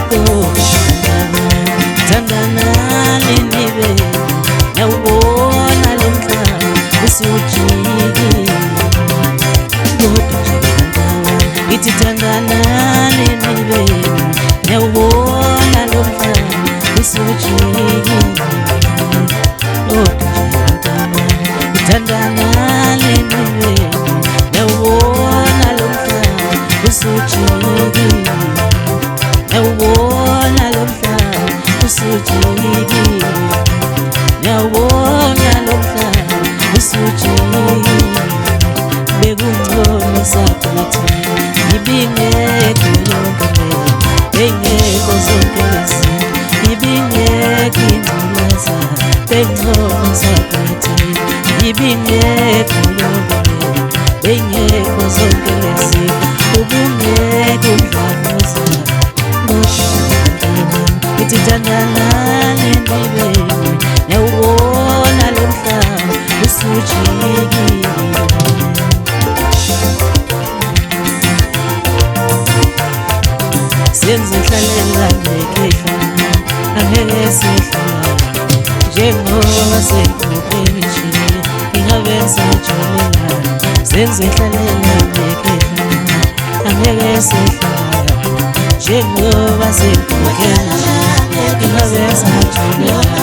Tandana nibe nawubona lo mhlaba usujikile kodwa nje kantawa ithi tandana nibe nawubona lo mhlaba usujikile kodwa nje kantawa tandana nibe nawubona lo mhlaba usujikile nawubona lo mhlaba usujikile nawubona lo mhlaba usujikile bekungcono saphakathi ibingekho yonke bengekho zonke lezi ibingekho ingculaza bekungcono saphakathi ibingekho yonke bengekho zonke lezi ubungekho umdlavuza ithi tandana nibe nawubona lo mhlaba usujikile senzohlalela ngekhehla angeke sehlala njengoba sekuphelile nje ingabe sajolela senzohlalela ngekhehla angeke sehlala njengoba sekuphelile ingabe sajolela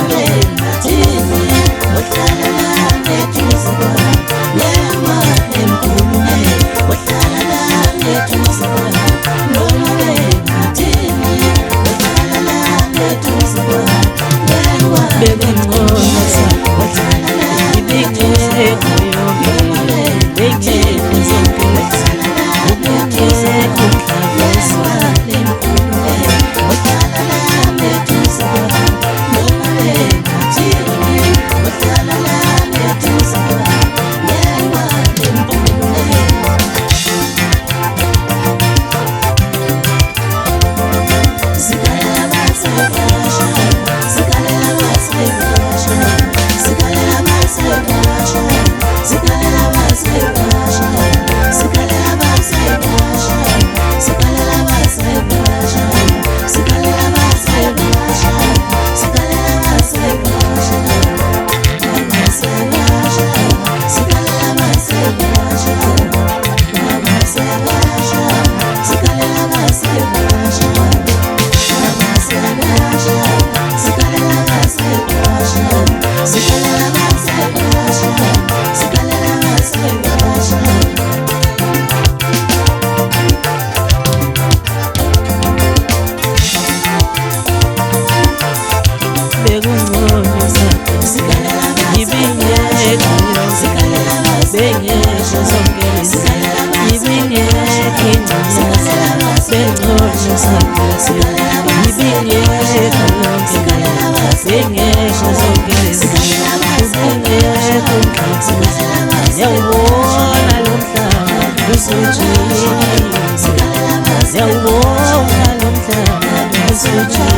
Switch